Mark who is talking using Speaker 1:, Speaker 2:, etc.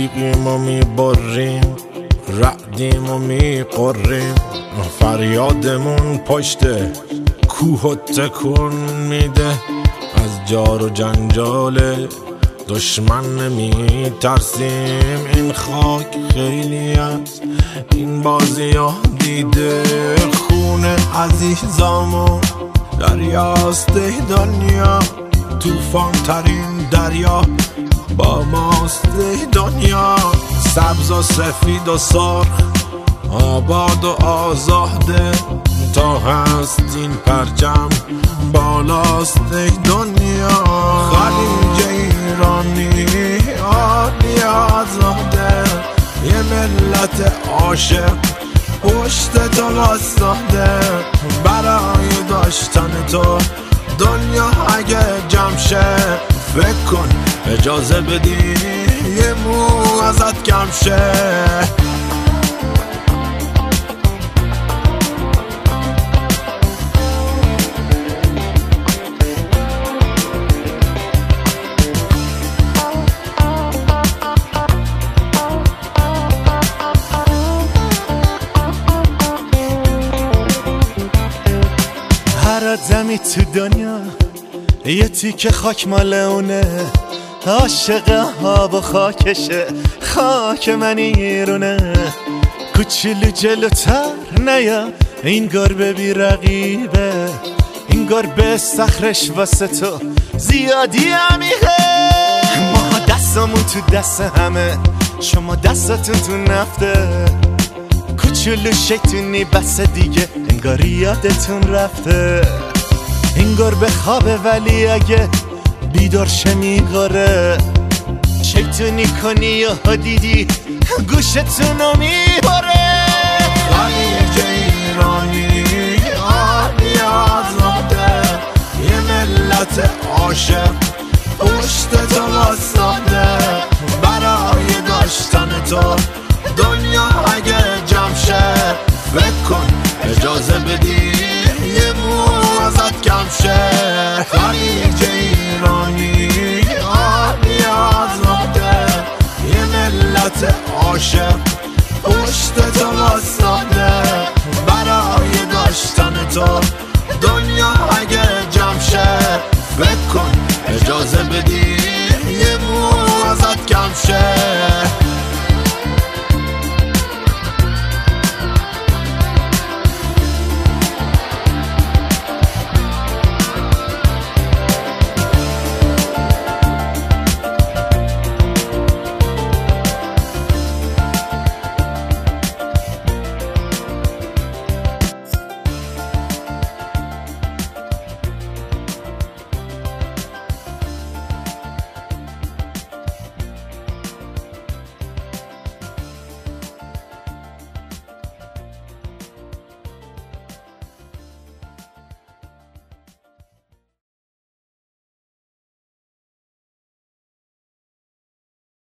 Speaker 1: تیغیم و میبریم، رعدیم و میقریم، فریادمون پشت کوه و تکون میده. از جار و جنجال دشمن نمی ترسیم، این خاک خیلی از این بازی ها دیده. خون عزیزامون دریاست دنیا، توفان ترین دریا با ماست دنیا. سبز و سفید و سرخ، آباد و آزاده، تا هست این پرچم بالاست دنیا. خلیج ایرانی عالی آزاده، یه ملت عاشق پشت تو واسطاده. برای داشتن تو دنیا اگه جمع شه، فکر کن اجازه بدی یه مو ازت کم شه.
Speaker 2: هر آدمی تو دنیا یه تیکه خاک مال اونه، عاشق آب و خاکشه، خاک من ایرونه. کوچولو جلوتر نیا، این گربه بی رقیبه، این گربه صخرش واسه تو زیادی عمیقه. ما دستمون تو دست همه، شما دستتون تو نفته. کوچولو شیطونی بس دیگه، انگار یادتون رفته. این گربه خوابه ولی اگه بیدار شه میگاره. شیطونی کنی یا دیدی گوشتونو میباره.
Speaker 1: خلیج ایرانی عالی آزاده، یه ملت عاشق پشت تو واسطاده. برای داشتن تو دنیا اگه جمع شه، فکر کن اجازه بدی یه مو ازت کم شه. خلیج ایرانی عالی آزاده، یه ملت عاشق پشت تو واسطاده. برای داشتن تو دنیا اگه جمع شه، فکر کن اجازه بدی یه مو ازت کم شه.